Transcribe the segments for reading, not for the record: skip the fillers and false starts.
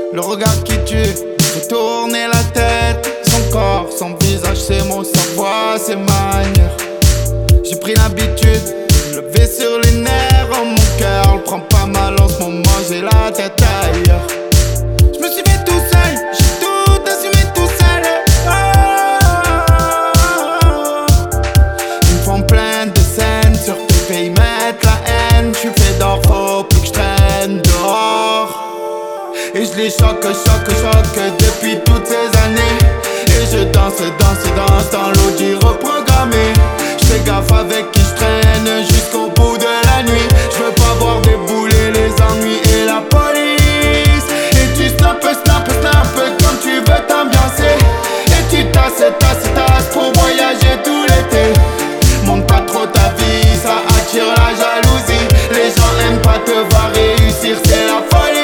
Le regard qui tue, fait tourner la tête. Son corps, son visage, ses mots, sa voix, ses manières. J'ai pris l'habitude de lever sur les nerfs. Oh, mon cœur le prend pas mal en ce moment, j'ai la tête ailleurs. Je me suis fait tout seul, j'ai tout assumé tout seul. Ils me font plein de scènes sur TV, ils mettent la haine. J'suis fait d'or, faut plus que j'traîne dehors. Et je les choque depuis toutes ces années. Et je danse dans l'audi reprogrammé. J'fais gaffe avec qui j'traîne jusqu'au bout de la nuit. J'veux pas voir débouler les ennuis et la police. Et tu snappes comme tu veux t'ambiancer. Et tu tasses pour voyager tout l'été. Monte pas trop ta vie, ça attire la jalousie. Les gens aiment pas te voir réussir, c'est la folie.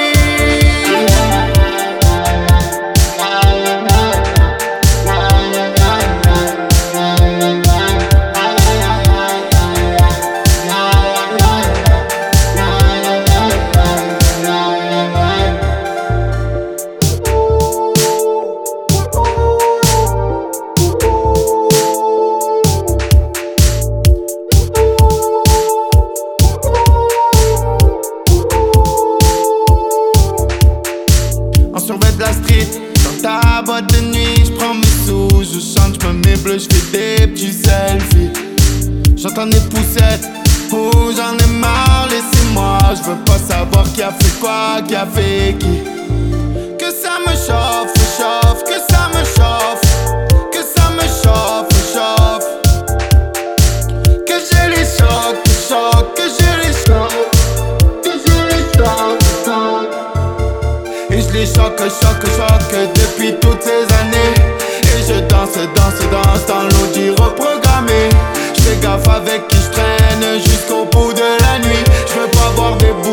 Survêt de la street, dans ta boîte de nuit, j'prends mes sous, je chante, j'me mets bleu, j'fais des petits selfies. J'entends des poussettes, oh j'en ai marre, laissez-moi, j'veux pas savoir qui a fait quoi, qui a fait qui. Que ça me chauffe, que ça me chauffe, que ça me chauffe. Que je les choque, que je les choque. Et je les choque depuis toutes ces années. Et je danse dans l'audi reprogrammé. J'fais gaffe avec qui j'traîne jusqu'au bout de la nuit. J'veux pas voir des